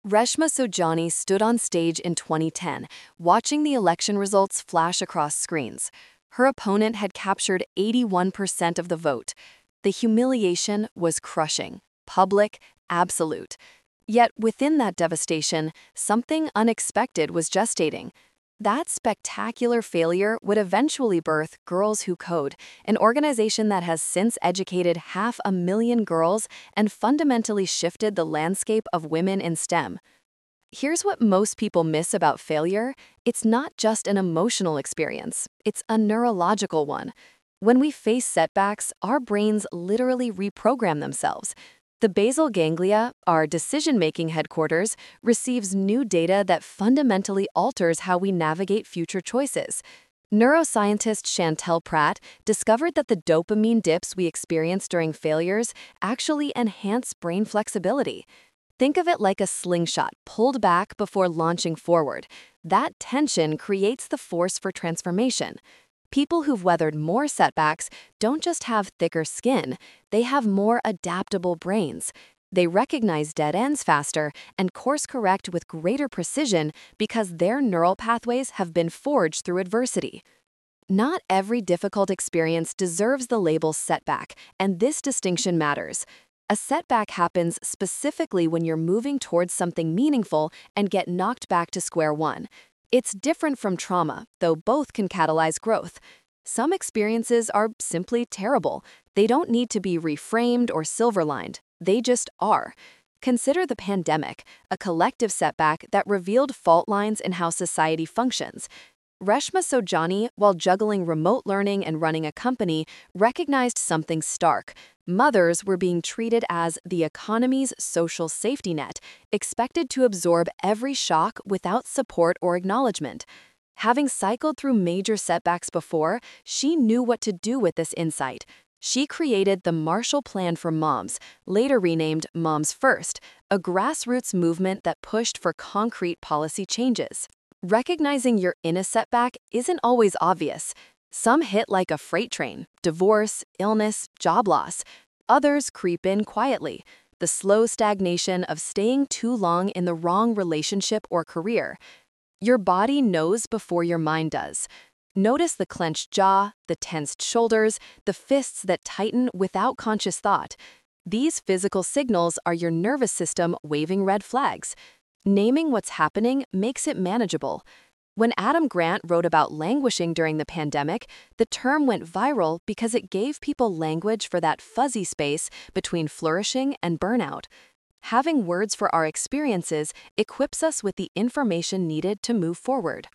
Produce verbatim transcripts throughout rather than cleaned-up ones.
Reshma Saujani stood on stage in twenty ten, watching the election results flash across screens. Her opponent had captured eighty-one percent of the vote. The humiliation was crushing, public, absolute. Yet within that devastation, something unexpected was gestating. That spectacular failure would eventually birth Girls Who Code, an organization that has since educated half a million girls and fundamentally shifted the landscape of women in STEM. Here's what most people miss about failure. It's not just an emotional experience, it's a neurological one. When we face setbacks, our brains literally reprogram themselves. The basal ganglia, our decision-making headquarters, receives new data that fundamentally alters how we navigate future choices. Neuroscientist Chantel Pratt discovered that the dopamine dips we experience during failures actually enhance brain flexibility. Think of it like a slingshot pulled back before launching forward. That tension creates the force for transformation. People who've weathered more setbacks don't just have thicker skin, they have more adaptable brains. They recognize dead ends faster and course correct with greater precision because their neural pathways have been forged through adversity. Not every difficult experience deserves the label setback, and this distinction matters. A setback happens specifically when you're moving towards something meaningful and get knocked back to square one. It's different from trauma, though both can catalyze growth. Some experiences are simply terrible. They don't need to be reframed or silver-lined. They just are. Consider the pandemic, a collective setback that revealed fault lines in how society functions. Reshma Saujani, while juggling remote learning and running a company, recognized something stark. Mothers were being treated as the economy's social safety net, expected to absorb every shock without support or acknowledgement. Having cycled through major setbacks before, she knew what to do with this insight. She created the Marshall Plan for Moms, later renamed Moms First, a grassroots movement that pushed for concrete policy changes. Recognizing you're in a setback isn't always obvious. Some hit like a freight train: divorce, illness, job loss. Others creep in quietly: the slow stagnation of staying too long in the wrong relationship or career. Your body knows before your mind does. Notice the clenched jaw, the tensed shoulders, the fists that tighten without conscious thought. These physical signals are your nervous system waving red flags. Naming what's happening makes it manageable. When Adam Grant wrote about languishing during the pandemic, the term went viral because it gave people language for that fuzzy space between flourishing and burnout. Having words for our experiences equips us with the information needed to move forward.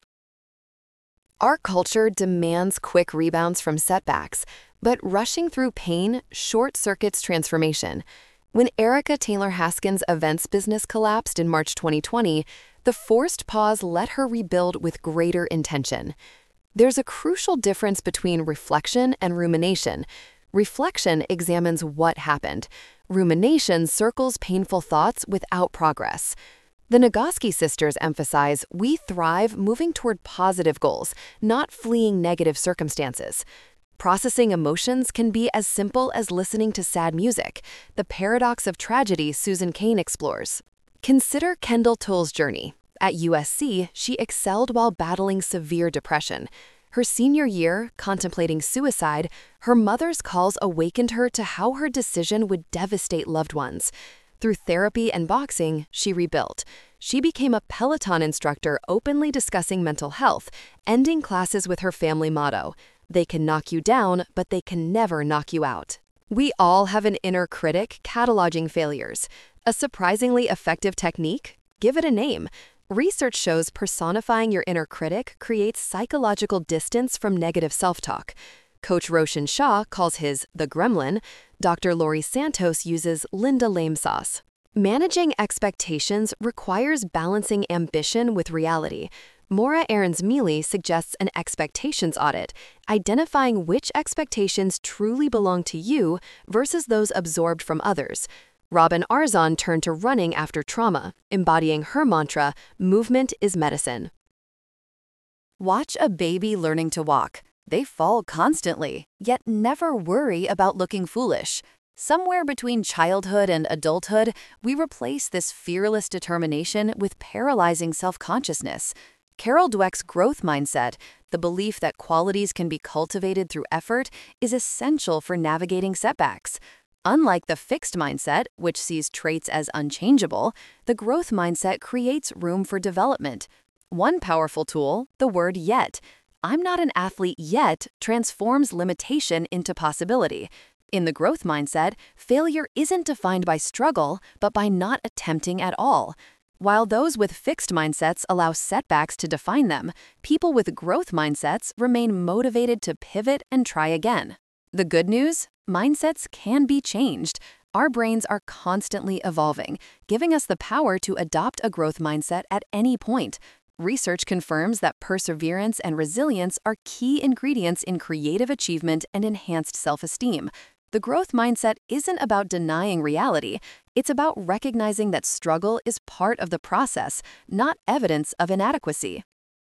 Our culture demands quick rebounds from setbacks, but rushing through pain short-circuits transformation. When Erica Taylor Haskins' events business collapsed in March twenty twenty, the forced pause let her rebuild with greater intention. There's a crucial difference between reflection and rumination. Reflection examines what happened. Rumination circles painful thoughts without progress. The Nagoski sisters emphasize we thrive moving toward positive goals, not fleeing negative circumstances. Processing emotions can be as simple as listening to sad music, the paradox of tragedy Susan Cain explores. Consider Kendall Tull's journey. At U S C, she excelled while battling severe depression. Her senior year, contemplating suicide, her mother's calls awakened her to how her decision would devastate loved ones. Through therapy and boxing, she rebuilt. She became a Peloton instructor openly discussing mental health, ending classes with her family motto: they can knock you down, but they can never knock you out. We all have an inner critic cataloging failures. A surprisingly effective technique? Give it a name. Research shows personifying your inner critic creates psychological distance from negative self-talk. Coach Roshan Shah calls his the gremlin. Doctor Laurie Santos uses Linda Lame sauce. Managing expectations requires balancing ambition with reality. Maura Aarons-Mealy suggests an expectations audit, identifying which expectations truly belong to you versus those absorbed from others. Robin Arzon turned to running after trauma, embodying her mantra, movement is medicine. Watch a baby learning to walk. They fall constantly, yet never worry about looking foolish. Somewhere between childhood and adulthood, we replace this fearless determination with paralyzing self-consciousness. Carol Dweck's growth mindset, the belief that qualities can be cultivated through effort, is essential for navigating setbacks. Unlike the fixed mindset, which sees traits as unchangeable, the growth mindset creates room for development. One powerful tool, the word yet. "I'm not an athlete yet," transforms limitation into possibility. In the growth mindset, failure isn't defined by struggle, but by not attempting at all. While those with fixed mindsets allow setbacks to define them, people with growth mindsets remain motivated to pivot and try again. The good news? Mindsets can be changed. Our brains are constantly evolving, giving us the power to adopt a growth mindset at any point. Research confirms that perseverance and resilience are key ingredients in creative achievement and enhanced self-esteem. The growth mindset isn't about denying reality. It's about recognizing that struggle is part of the process, not evidence of inadequacy.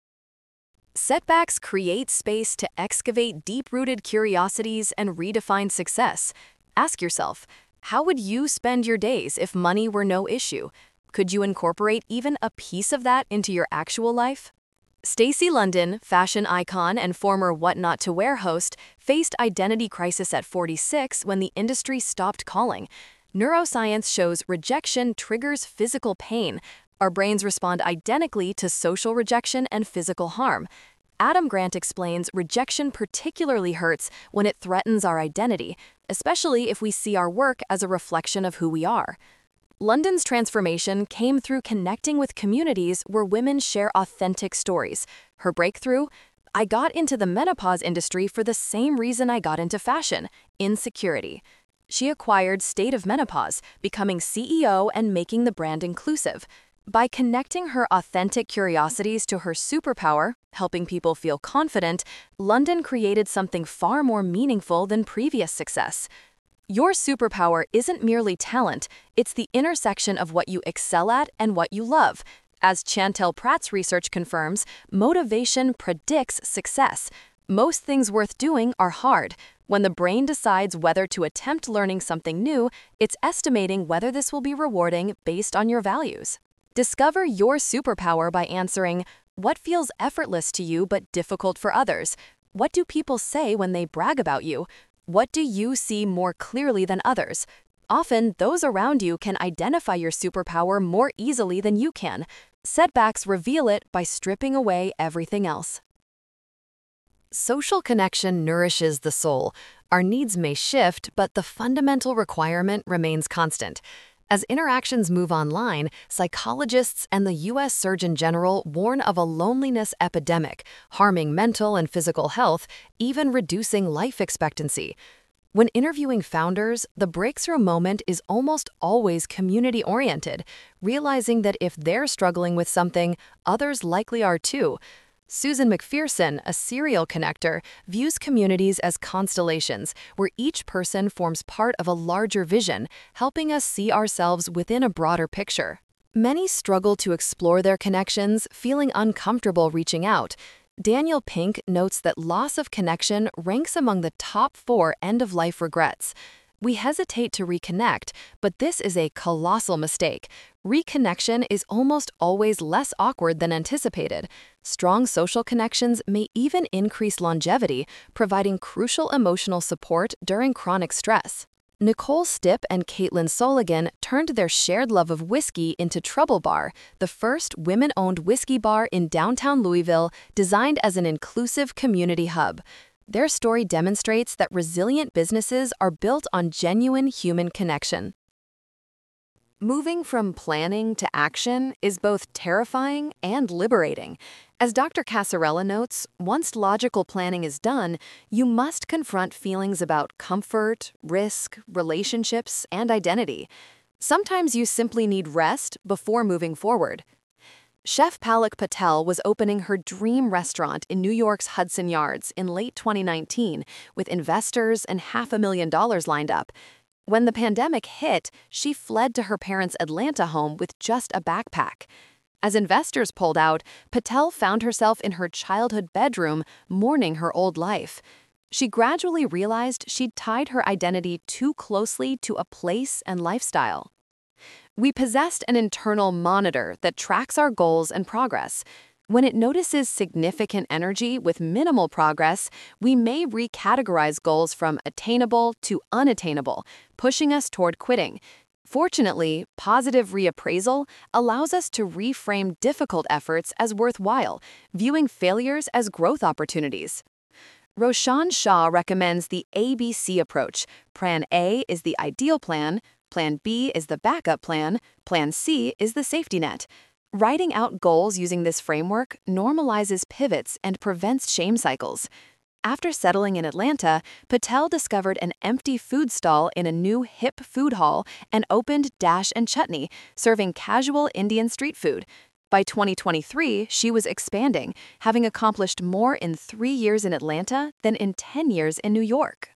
Setbacks create space to excavate deep-rooted curiosities and redefine success. Ask yourself, how would you spend your days if money were no issue? Could you incorporate even a piece of that into your actual life? Stacey London, fashion icon and former What Not to Wear host, faced identity crisis at forty-six when the industry stopped calling. Neuroscience shows rejection triggers physical pain. Our brains respond identically to social rejection and physical harm. Adam Grant explains rejection particularly hurts when it threatens our identity, especially if we see our work as a reflection of who we are. London's transformation came through connecting with communities where women share authentic stories. Her breakthrough? "I got into the menopause industry for the same reason I got into fashion, insecurity." She acquired State of Menopause, becoming C E O and making the brand inclusive. By connecting her authentic curiosities to her superpower, helping people feel confident, London created something far more meaningful than previous success. Your superpower isn't merely talent, it's the intersection of what you excel at and what you love. As Chantel Pratt's research confirms, motivation predicts success. Most things worth doing are hard. When the brain decides whether to attempt learning something new, it's estimating whether this will be rewarding based on your values. Discover your superpower by answering, what feels effortless to you but difficult for others? What do people say when they brag about you? What do you see more clearly than others? Often, those around you can identify your superpower more easily than you can. Setbacks reveal it by stripping away everything else. Social connection nourishes the soul. Our needs may shift, but the fundamental requirement remains constant. As interactions move online, psychologists and the U S Surgeon General warn of a loneliness epidemic, harming mental and physical health, even reducing life expectancy. When interviewing founders, the breakthrough moment is almost always community-oriented, realizing that if they're struggling with something, others likely are too. Susan McPherson, a serial connector, views communities as constellations, where each person forms part of a larger vision, helping us see ourselves within a broader picture. Many struggle to explore their connections, feeling uncomfortable reaching out. Daniel Pink notes that loss of connection ranks among the top four end-of-life regrets. We hesitate to reconnect, but this is a colossal mistake. Reconnection is almost always less awkward than anticipated. Strong social connections may even increase longevity, providing crucial emotional support during chronic stress. Nicole Stipp and Caitlin Soligan turned their shared love of whiskey into Trouble Bar, the first women-owned whiskey bar in downtown Louisville, designed as an inclusive community hub. Their story demonstrates that resilient businesses are built on genuine human connection. Moving from planning to action is both terrifying and liberating. As Doctor Casarella notes, once logical planning is done, you must confront feelings about comfort, risk, relationships, and identity. Sometimes you simply need rest before moving forward. Chef Palak Patel was opening her dream restaurant in New York's Hudson Yards in late twenty nineteen, with investors and half a million dollars lined up. When the pandemic hit, she fled to her parents' Atlanta home with just a backpack. As investors pulled out, Patel found herself in her childhood bedroom, mourning her old life. She gradually realized she'd tied her identity too closely to a place and lifestyle. We possessed an internal monitor that tracks our goals and progress. When it notices significant energy with minimal progress, we may recategorize goals from attainable to unattainable, pushing us toward quitting. Fortunately, positive reappraisal allows us to reframe difficult efforts as worthwhile, viewing failures as growth opportunities. Roshan Shah recommends the A B C approach. Plan A is the ideal plan, Plan B is the backup plan, Plan C is the safety net. Writing out goals using this framework normalizes pivots and prevents shame cycles. After settling in Atlanta, Patel discovered an empty food stall in a new hip food hall and opened Dash and Chutney, serving casual Indian street food. By twenty twenty-three, she was expanding, having accomplished more in three years in Atlanta than in ten years in New York.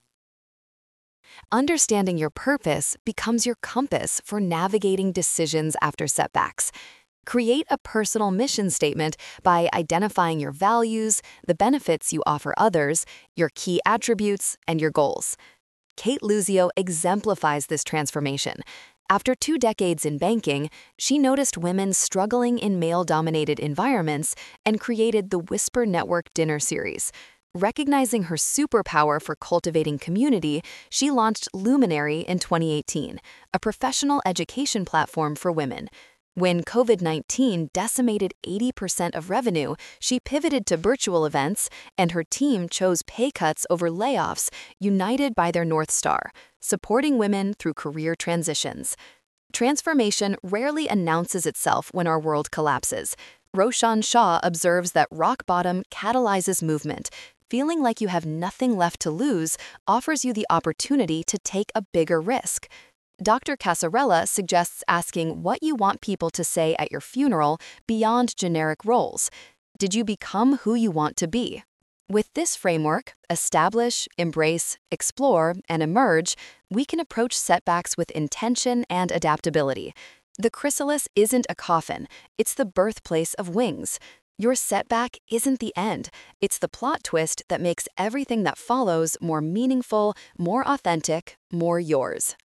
Understanding your purpose becomes your compass for navigating decisions after setbacks. Create a personal mission statement by identifying your values, the benefits you offer others, your key attributes, and your goals. Kate Luzio exemplifies this transformation. After two decades in banking, she noticed women struggling in male-dominated environments and created the Whisper Network dinner series. Recognizing her superpower for cultivating community, she launched Luminary in twenty eighteen, a professional education platform for women. When COVID nineteen decimated eighty percent of revenue, she pivoted to virtual events, and her team chose pay cuts over layoffs, united by their North Star, supporting women through career transitions. Transformation rarely announces itself when our world collapses. Roshan Shah observes that rock bottom catalyzes movement. Feeling like you have nothing left to lose offers you the opportunity to take a bigger risk. Doctor Casarella suggests asking what you want people to say at your funeral beyond generic roles. Did you become who you want to be? With this framework, establish, embrace, explore, and emerge, we can approach setbacks with intention and adaptability. The chrysalis isn't a coffin, it's the birthplace of wings. Your setback isn't the end, it's the plot twist that makes everything that follows more meaningful, more authentic, more yours.